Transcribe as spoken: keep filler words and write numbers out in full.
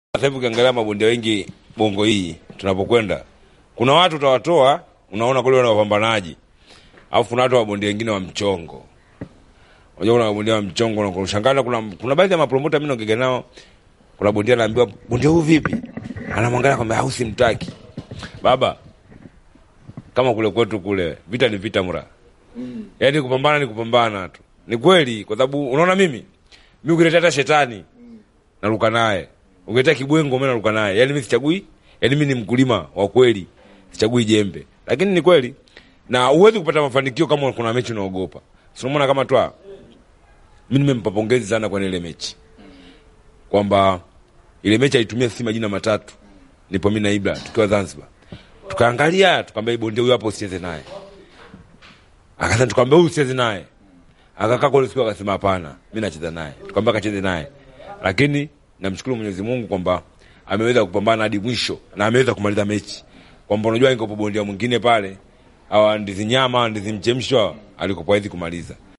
Sasa hivi ukiangalia mabondia wengi Bongo hii tunapokwenda, kuna watu utawatoa unaona kule wana wapambanaji. Alafu kuna watu wa bondia wengine wa mchongo. Unajua kuna bondia wa mchongo na kushangaza, kuna kuna baadhi ya mapromota mimi naongea nao, kuna bondia anaambiwa bondia huyu vipi? Anamwangalia kwamba hausimtaki. Baba, kama kule kwetu kule vita ni vita mura. Mm. Yaani kupambana ni kupambana tu. Ni kweli kwa sababu unaona mimi mimi ukileta hata shetani naruka naye. Ukileta kibwengo mimi naruka naye. Yaani mimi sichagui, yaani mimi ni mkulima wa kweli. Sichagui jembe. Lakini ni kweli na huwezi kupata mafanikio kama kuna mechi unaogopa. Si unaona kama twa mimi nimempa pongezi sana kwa ile mechi. Kwamba ile mechi alitumia si majina matatu. Nipo mimi na Ibra tukiwa Zanzibar. Tukaangalia tukamwambia bondia huyu hapo usicheze naye. Akasema tukamwambia huyu usicheze naye. Akakaa kwa siku akasema hapana, mimi nacheza naye. Tukamwambia kacheze naye. Lakini namshukuru Mwenyezi Mungu kwamba ameweza kupambana hadi mwisho na ameweza kumaliza mechi. Kwamba unajua ingopo bondia mwingine pale, hawa ndizi nyama, ndizi mchemshwa, alikopo hizi kumaliza.